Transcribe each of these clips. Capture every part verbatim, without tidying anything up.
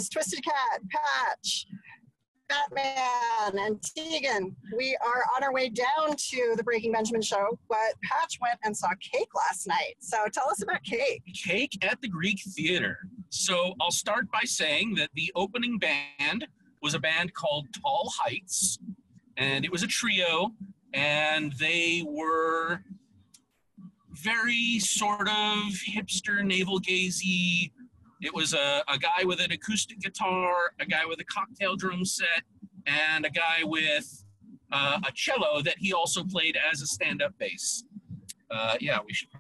is Twisted Cat, Patch, Batman, and Tegan. We are on our way down to the Breaking Benjamin show, but Patch went and saw Cake last night. So tell us about Cake. Cake at the Greek Theater. So I'll start by saying that the opening band was a band called Tall Heights, and it was a trio, and they were very sort of hipster, navel-gazy. It was a, a guy with an acoustic guitar, a guy with a cocktail drum set, and a guy with uh, a cello that he also played as a stand-up bass. Uh, yeah, we should.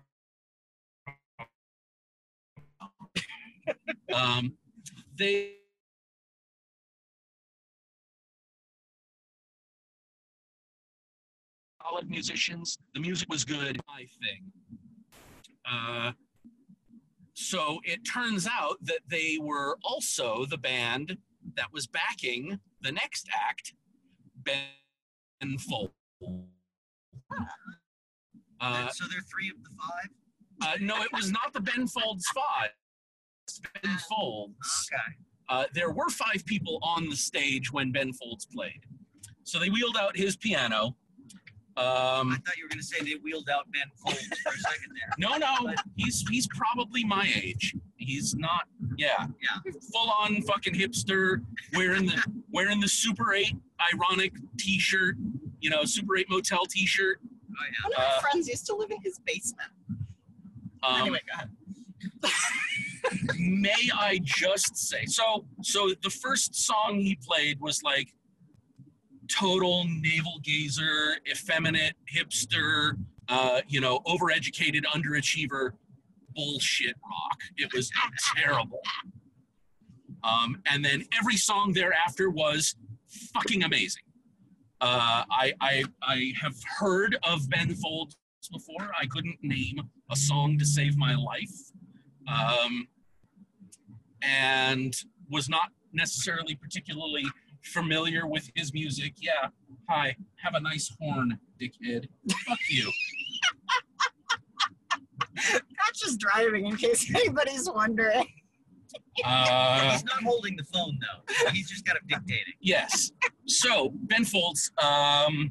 um, they solid musicians. The music was good. My thing. Uh, So it turns out that they were also the band that was backing the next act, Ben Fold. Uh, so they're three of the five? Uh, no, it was not the Ben Folds five. It's Ben Folds. Okay. Uh, there were five people on the stage when Ben Folds played. So they wheeled out his piano. Um, I thought you were going to say they wheeled out Ben Folds for a second there. No, no, he's he's probably my age. He's not, yeah, yeah, full on fucking hipster, wearing the wearing the Super eight ironic T-shirt, you know, Super eight Motel T-shirt. Oh yeah. One of my Uh, friends used to live in his basement. Um, anyway, go ahead. May I just say, so so the first song he played was like total navel gazer, effeminate, hipster, uh, you know, overeducated underachiever bullshit rock. It was terrible. Um, and then every song thereafter was fucking amazing. Uh, I, I I have heard of Ben Folds before. I couldn't name a song to save my life. Um, and was not necessarily particularly familiar with his music. Yeah, hi, have a nice horn, dickhead. Fuck you. Patch is driving, in case anybody's wondering. Uh, He's not holding the phone, though. He's just kind of dictating. Yes. So, Ben Folds, um,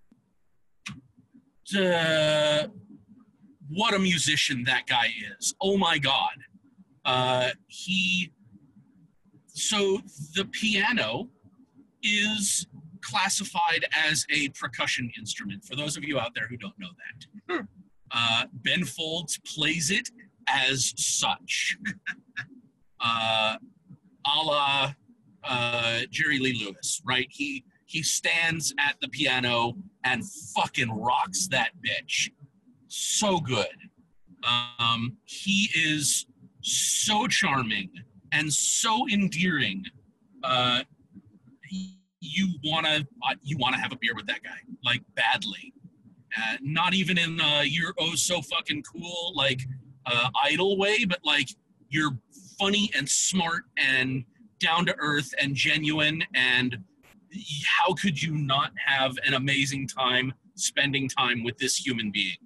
uh, what a musician that guy is. Oh my God. Uh, he, so the piano is classified as a percussion instrument, for those of you out there who don't know that. Hmm. Uh, Ben Folds plays it as such. uh, a la uh, Jerry Lee Lewis, right? He he stands at the piano and fucking rocks that bitch. So good. Um, he is so charming and so endearing. Uh, you wanna uh, you wanna have a beer with that guy, like badly. Uh, not even in uh, you're oh so fucking cool like uh, idol way, but like you're funny and smart and down to earth and genuine, and how could you not have an amazing time spending time with this human being?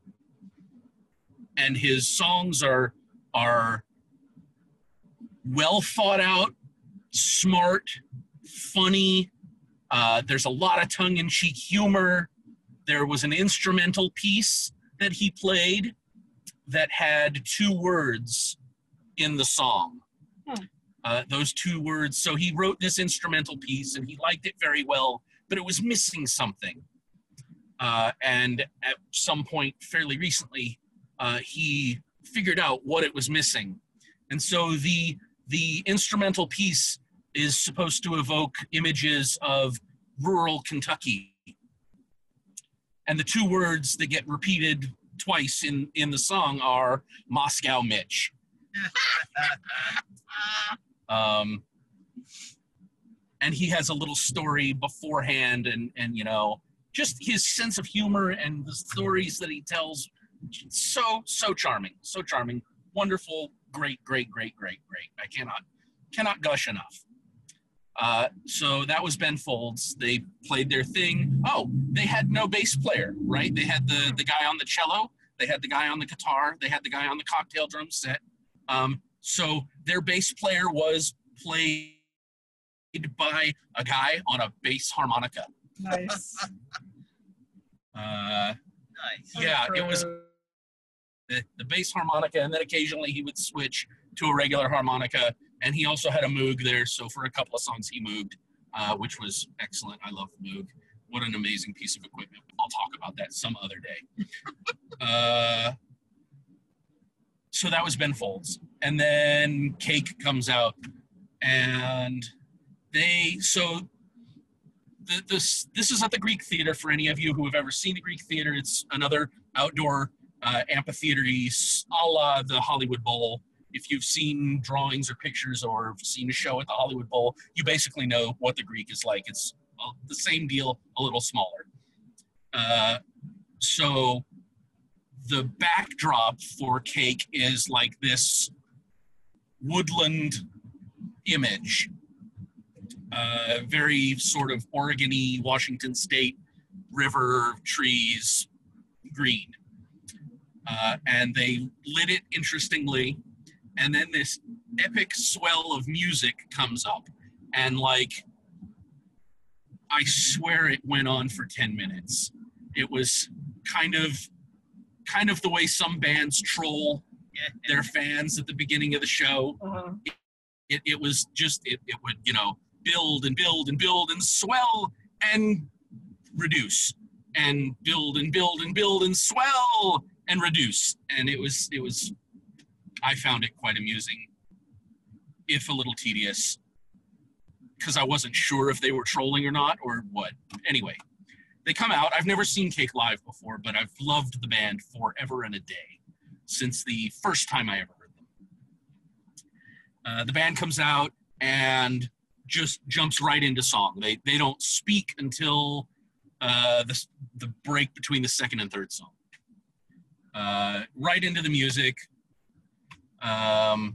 And his songs are are well thought out, smart, funny. Uh, there's a lot of tongue-in-cheek humor. There was an instrumental piece that he played that had two words in the song. Hmm. Uh, those two words. So he wrote this instrumental piece and he liked it very well, but it was missing something. Uh, and at some point fairly recently, uh, he figured out what it was missing. And so the the instrumental piece is supposed to evoke images of rural Kentucky. And the two words that get repeated twice in, in the song are Moscow Mitch. um, and he has a little story beforehand, and, and, you know, just his sense of humor and the stories that he tells. So, so charming, so charming, wonderful, great, great, great, great, great. I cannot, cannot gush enough. Uh, so that was Ben Folds. They played their thing. Oh, they had no bass player, right? They had the, the guy on the cello. They had the guy on the guitar. They had the guy on the cocktail drum set. Um, so their bass player was played by a guy on a bass harmonica. Nice. Uh, Nice. yeah, it was the, the bass harmonica, and then occasionally he would switch to a regular harmonica, and he also had a Moog there, so for a couple of songs he Mooged, uh, which was excellent. I love Moog. What an amazing piece of equipment. I'll talk about that some other day. uh, so that was Ben Folds. And then Cake comes out, and they, so the, this, this is at the Greek Theater. For any of you who have ever seen the Greek Theater, it's another outdoor uh, amphitheater-y, a la the Hollywood Bowl. If you've seen drawings or pictures or seen a show at the Hollywood Bowl, you basically know what the Greek is like. It's the same deal, a little smaller. Uh, so the backdrop for Cake is like this woodland image, uh, very sort of Oregon-y, Washington State, river, trees, green. Uh, and they lit it interestingly, and then this epic swell of music comes up, and like, I swear it went on for ten minutes. It was kind of, kind of the way some bands troll their fans at the beginning of the show. Uh-huh. It, it was just, it, it would, you know, build and build and build and swell and reduce and build and build and build and swell and reduce. And it was, it was, I found it quite amusing, if a little tedious, because I wasn't sure if they were trolling or not or what. Anyway, they come out. I've never seen Cake live before, but I've loved the band forever and a day since the first time I ever heard them. Uh, the band comes out and just jumps right into song. They they don't speak until uh, the, the break between the second and third song. Uh, right into the music. Um,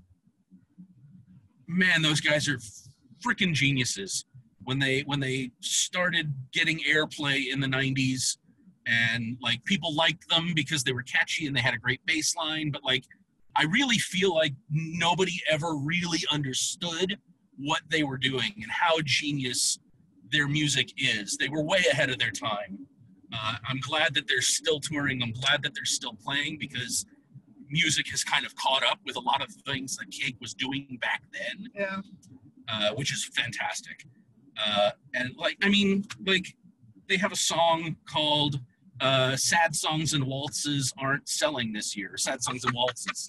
man, those guys are freaking geniuses. When they when they started getting airplay in the nineties, and like people liked them because they were catchy and they had a great bass line, but like I really feel like nobody ever really understood what they were doing and how genius their music is. They were way ahead of their time. Uh, I'm glad that they're still touring. I'm glad that they're still playing, because music has kind of caught up with a lot of things that Cake was doing back then. Yeah. Uh, which is fantastic. Uh, and like, I mean, like they have a song called uh, Sad Songs and Waltzes Aren't Selling This Year. Sad Songs and Waltzes.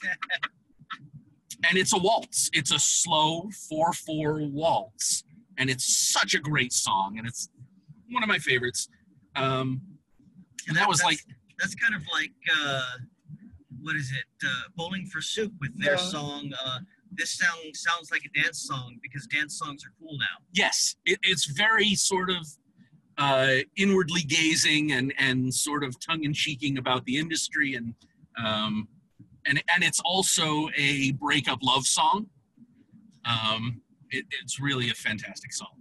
And it's a waltz. It's a slow four four waltz. And it's such a great song. And it's one of my favorites. Um, and that was that's, like... That's kind of like, uh, what is it? Uh, Bowling for Soup with their Yeah. song, uh, this song sounds like a dance song because dance songs are cool now. Yes, it, it's very sort of uh, inwardly gazing and, and sort of tongue-in-cheeking about the industry, and um, and and it's also a breakup love song. Um, it, it's really a fantastic song.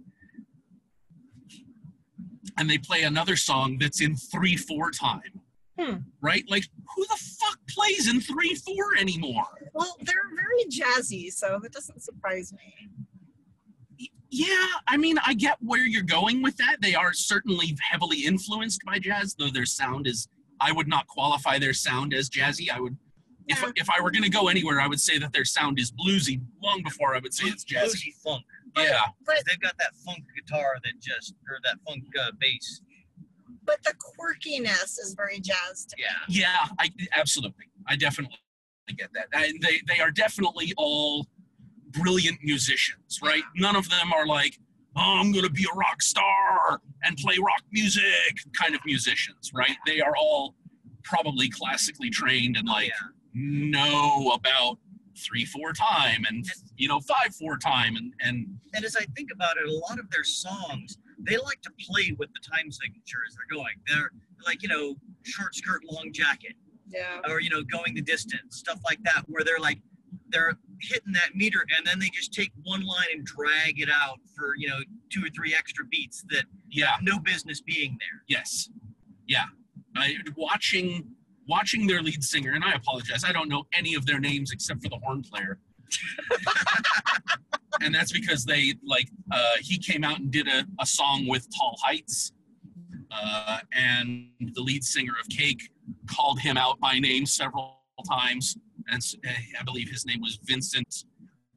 And they play another song that's in three four time, Hmm. right? Like, who the fuck plays in three four anymore? Well, they're very jazzy, so that doesn't surprise me. Yeah, I mean, I get where you're going with that. They are certainly heavily influenced by jazz, though their sound is, I would not qualify their sound as jazzy. I would, if, Yeah. if I were going to go anywhere, I would say that their sound is bluesy long before I would say it's jazzy. Bluesy funk. Yeah, But They've got that funk guitar that just, or that funk uh, bass. but the quirkiness is very jazz to me. Yeah. yeah, I absolutely. I definitely get that. And they, they are definitely all brilliant musicians, right? None of them are like, oh, I'm going to be a rock star and play rock music kind of musicians, right? They are all probably classically trained and like Yeah. know about three, four time and, you know, five, four time. And, and And as I think about it, a lot of their songs, they like to play with the time signature as they're going. They're like, you know, short skirt, long jacket, Yeah. or, you know, going the distance, stuff like that, where they're like, they're hitting that meter and then they just take one line and drag it out for, you know, two or three extra beats that yeah, have no business being there. yes. Yeah. I, watching, watching their lead singer, and I apologize, I don't know any of their names except for the horn player. and that's because they like uh, he came out and did a, a song with Tall Heights, uh, and the lead singer of Cake called him out by name several times, and I believe his name was Vincent,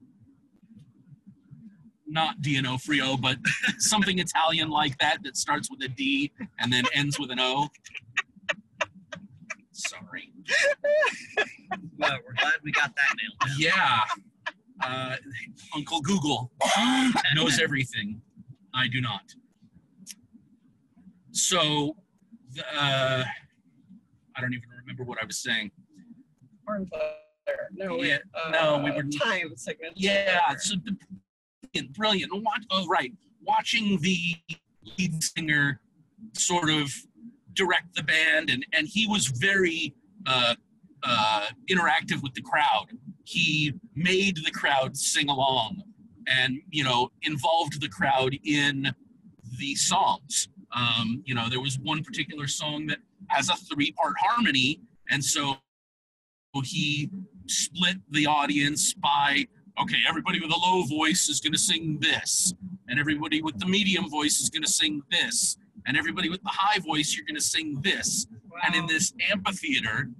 not D'Onofrio, but something Italian like that that starts with a D and then ends with an O. Sorry. Well, we're glad we got that nailed down. Yeah. Uh, Uncle Google knows everything. I do not. So, uh, I don't even remember what I was saying. Hornfire. No, Yeah, uh, no, we were- time signature. Yeah, so the, brilliant, brilliant. Watch, oh, right. Watching the lead singer sort of direct the band, and, and he was very uh, uh, interactive with the crowd. He made the crowd sing along and, you know, involved the crowd in the songs. Um, you know, there was one particular song that has a three-part harmony, and so he split the audience by, okay, everybody with a low voice is going to sing this, and everybody with the medium voice is going to sing this, and everybody with the high voice, you're going to sing this. Wow. And in this amphitheater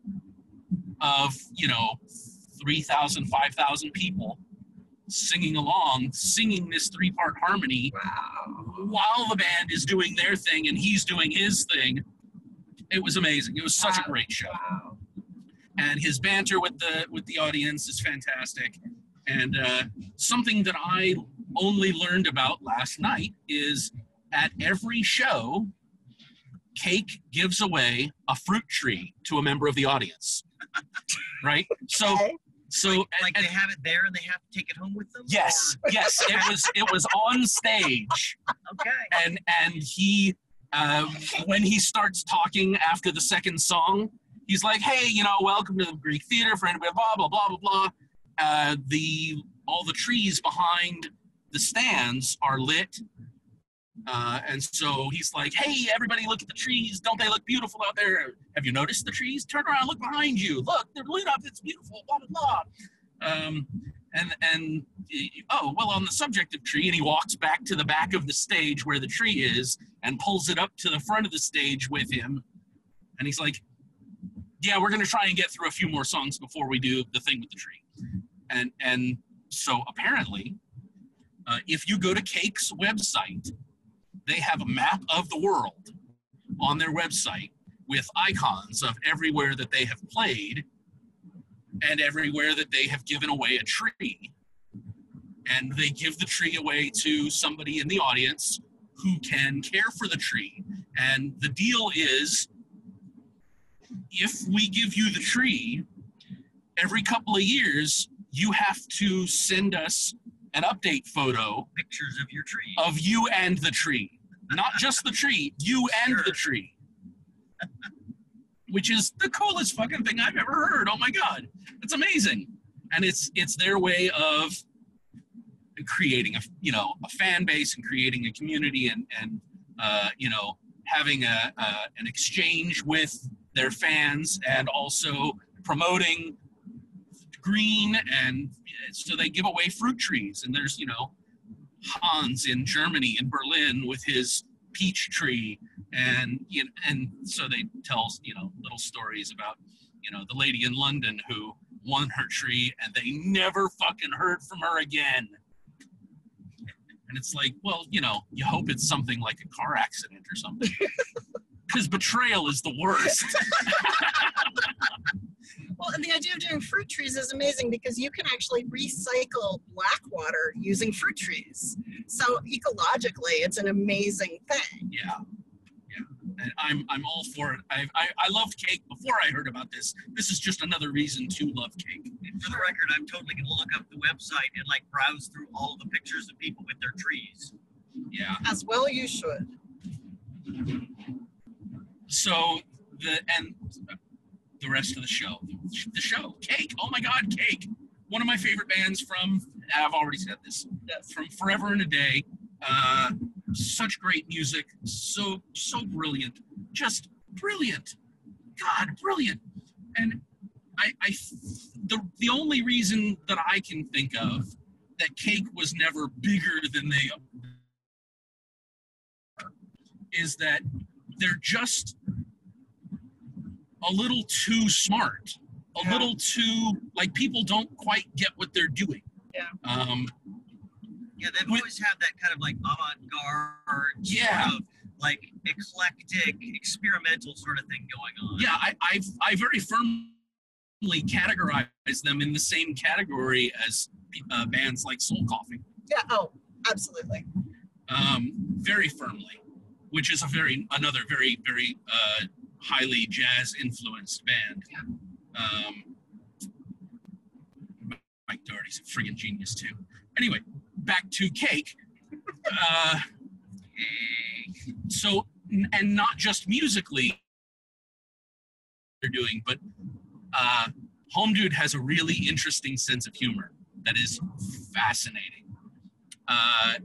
of, you know, three thousand, five thousand people singing along, singing this three-part harmony Wow. while the band is doing their thing and he's doing his thing. It was amazing. It was such a great show. Wow. And his banter with the with the audience is fantastic. And uh, something that I only learned about last night is at every show, Cake gives away a fruit tree to a member of the audience. Right? So, Okay. so Like and- they have it there and they have to take it home with them? yes, yes, it was it was on stage. Or- okay. and and he um, when he starts talking after the second song, he's like, hey, you know, welcome to the Greek Theater for anybody, blah blah blah blah blah. Uh, the all the trees behind the stands are lit, uh, and so he's like, hey, everybody, look at the trees, don't they look beautiful out there? Have you noticed the trees? Turn around, look behind you, look, they're lit up, it's beautiful, blah blah blah. Um, and and oh, well, on the subject of tree, and he walks back to the back of the stage where the tree is and pulls it up to the front of the stage with him, and he's like, yeah, we're gonna try and get through a few more songs before we do the thing with the tree. And and so apparently, uh, if you go to Cake's website, they have a map of the world on their website with icons of everywhere that they have played and everywhere that they have given away a tree. And they give the tree away to somebody in the audience who can care for the tree. And the deal is, if we give you the tree, every couple of years, you have to send us an update photo Pictures of your tree. of you and the tree. Not just the tree, you and Sure. the tree. Which is the coolest fucking thing I've ever heard. Oh my God. It's amazing. And it's it's their way of creating a, you know, a fan base and creating a community and, and uh, you know, having a, a an exchange with their fans and also promoting green. And so they give away fruit trees, and there's, you know, Hans in Germany, in Berlin, with his peach tree, and you know, and so they tell, you know, little stories about, you know, the lady in London who won her tree and they never fucking heard from her again. And it's like, well, you know, you hope it's something like a car accident or something, because betrayal is the worst. Well, and the idea of doing fruit trees is amazing because you can actually recycle black water using fruit trees. So ecologically, it's an amazing thing. Yeah, yeah, and I'm I'm all for it. I I, I loved Cake before I heard about this. This is just another reason to love Cake. And for the record, I'm totally going to look up the website and like browse through all the pictures of people with their trees. Yeah. As well you should. So the and the rest of the show, the show, Cake. Oh my God, Cake. One of my favorite bands from, I've already said this, Yes. from Forever and a Day. Uh, such great music, so so brilliant, just brilliant. God, brilliant. And I, I the the only reason that I can think of that Cake was never bigger than they are is that they're just a little too smart, a Yeah. little too, like, people don't quite get what they're doing. Yeah. Um, Yeah, they've With- always had that kind of like avant-garde, Yeah. sort of like eclectic, experimental sort of thing going on. yeah, I, I've, I very firmly categorize them in the same category as uh, bands like Soul Coffee. Yeah. Oh, absolutely. Um, very firmly, which is a very another very very uh, highly jazz influenced band. Um, Mike Doherty's a friggin' genius too. Anyway, back to Cake. Uh, so and not just musically they're doing, but uh, Home Dude has a really interesting sense of humor that is fascinating. Uh,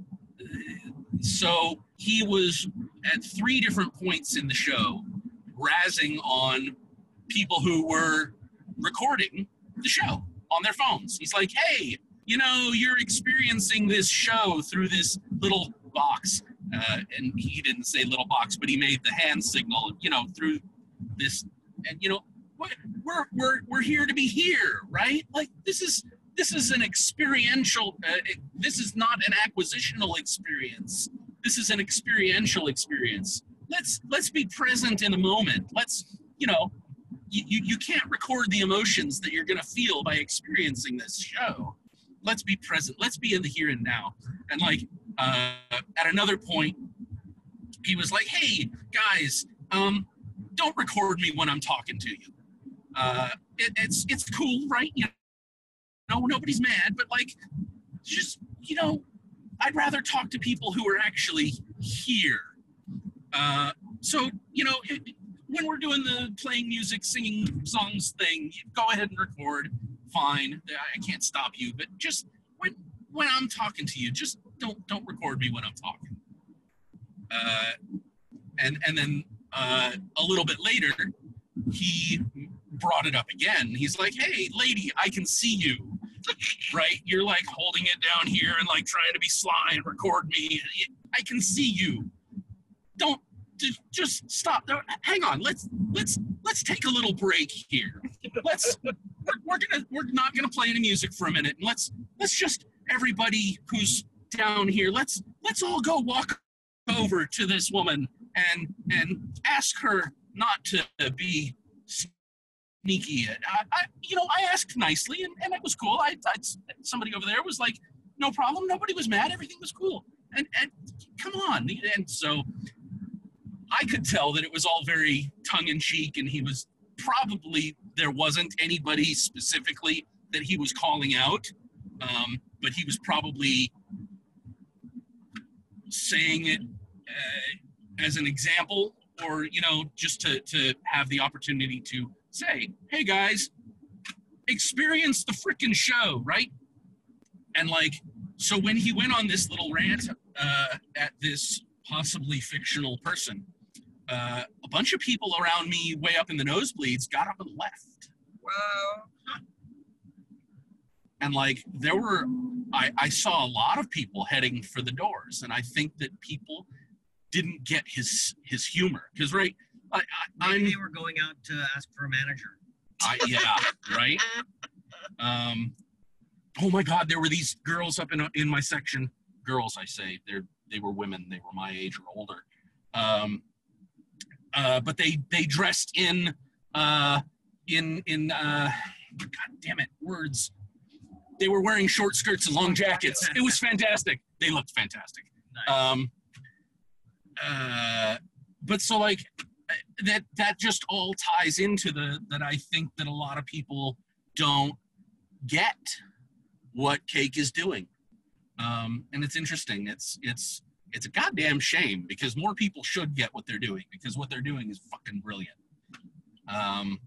so he was at three different points in the show razzing on people who were recording the show on their phones. He's like, hey, you know, you're experiencing this show through this little box. Uh, and he didn't say little box, but he made the hand signal, you know, through this. And, you know, we're, we're, we're here to be here, right? Like, this is, this is an experiential, uh, this is not an acquisitional experience. This is an experiential experience. Let's, let's be present in the moment. Let's, you know, you, you, you can't record the emotions that you're going to feel by experiencing this show. Let's be present. Let's be in the here and now. And like, uh, at another point, he was like, hey, guys, um, don't record me when I'm talking to you. Uh, it, it's, it's cool, right? You know, nobody's mad, but like, just, you know, I'd rather talk to people who are actually here. Uh, so, you know, it, when we're doing the playing music, singing songs thing, go ahead and record. Fine, I can't stop you, but just when when I'm talking to you, just don't don't record me when I'm talking. Uh, and and then uh, a little bit later, he brought it up again. He's like, "Hey, lady, I can see you." Right? You're like holding it down here and like trying to be sly and record me. I can see you. Don't just, just stop. Hang on. Let's let's let's take a little break here. Let's we're, we're gonna we're not gonna play any music for a minute. And let's let's just everybody who's down here. Let's let's all go walk over to this woman and and ask her not to be sneaky. I, I you know I asked nicely and, and it was cool. I, I somebody over there was like, no problem. Nobody was mad. Everything was cool. And and come on. And so I could tell that it was all very tongue-in-cheek, and he was probably, there wasn't anybody specifically that he was calling out, um, but he was probably saying it uh, as an example, or, you know, just to, to have the opportunity to say, hey guys, experience the frickin' show, right? And like, so when he went on this little rant uh, at this possibly fictional person, Uh, a bunch of people around me way up in the nosebleeds got up and left. Wow. And like there were, I, I saw a lot of people heading for the doors, and I think that people didn't get his his humor. Because right, I, I, Maybe I'm, they were going out to ask for a manager. I, yeah, right. Um, oh my God, there were these girls up in in my section. Girls, I say, they they were women. They were my age or older. Um, Uh, but they they dressed in uh, in in uh, God damn it words. They were wearing short skirts and long jackets. It was fantastic. They looked fantastic. Nice. Um, uh, but so like that that just all ties into the that I think that a lot of people don't get what Cake is doing, um, and it's interesting. It's it's. It's a goddamn shame because more people should get what they're doing because what they're doing is fucking brilliant. Um,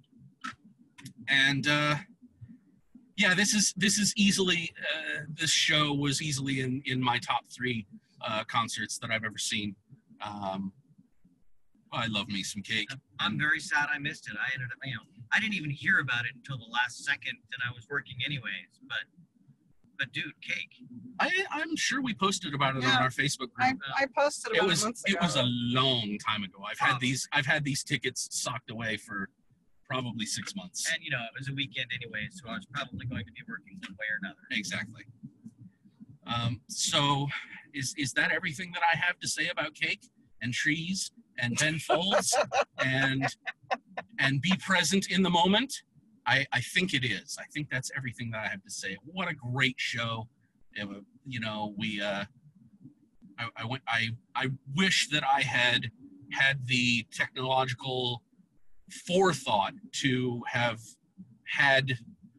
and uh, yeah, this is this is easily uh, this show was easily in in my top three uh, concerts that I've ever seen. Um, I love me some Cake. I'm very sad I missed it. I ended up, you know, I didn't even hear about it until the last second, and I was working anyways. But, But dude, cake. I, I'm sure we posted about it Yeah. on our Facebook group. I, I posted It about it, was months it ago. was a long time ago. I've had Oh. these I've had these tickets socked away for probably six months. And you know, it was a weekend anyway, so I was probably going to be working one way or another. Exactly. Um, so, is is that everything that I have to say about cake and trees and Ben Folds and and be present in the moment? I, I think it is. I think that's everything that I have to say. What a great show! It, wa- you know, we. Uh, I, I went. I I wish that I had had the technological forethought to have had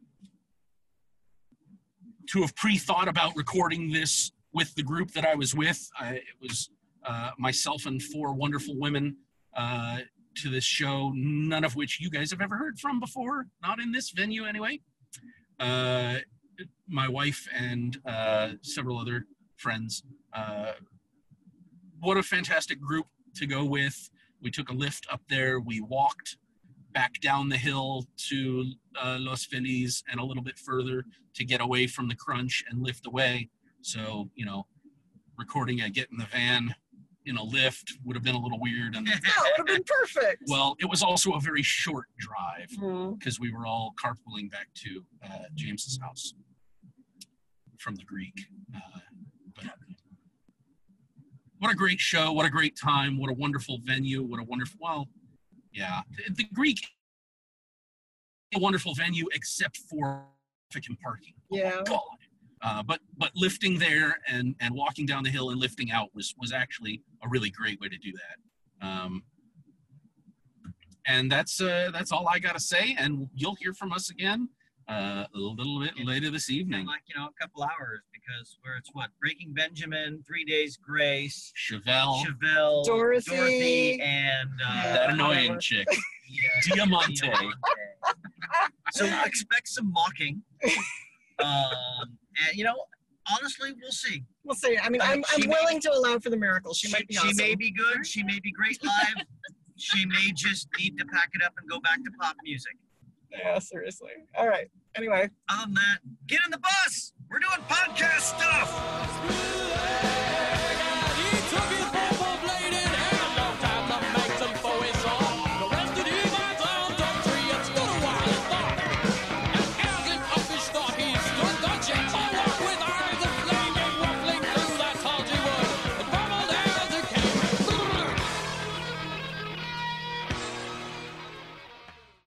to have pre-thought about recording this with the group that I was with. I, it was uh, myself and four wonderful women uh, to this show, none of which you guys have ever heard from before, not in this venue anyway. Uh, my wife and uh, several other friends. Uh, what a fantastic group to go with. We took a lift up there. We walked back down the hill to uh, Los Feliz and a little bit further to get away from the crunch and lift away. So, you know, recording a Get in the Van in a lift would have been a little weird. And Yeah, it would have been perfect. well, it was also a very short drive Mhm. because we were all carpooling back to uh, James's house from the Greek. Uh, but what a great show. What a great time. What a wonderful venue. What a wonderful, well, yeah, the, the Greek, a wonderful venue except for traffic and parking. Yeah. God. Uh, but but lifting there and, and walking down the hill and lifting out was was actually a really great way to do that. Um, and that's uh, that's all I gotta say. And you'll hear from us again uh, a little bit later this In evening. like, you know, a couple hours because where it's what? Breaking Benjamin, Three Days Grace, Chevelle, Chevelle, Dorothy. Dorothy and uh, that annoying whatever. chick, yeah, Diamante. Diamante. So expect some mocking. Um, and you know, honestly, we'll see. We'll see. I mean, I'm, She I'm may- willing to allow for the miracle. She, might be she awesome. may be good. She may be great live. She may just need to pack it up and go back to pop music. Yeah, seriously. All right. Anyway. Other than that, get in the bus. We're doing podcast stuff.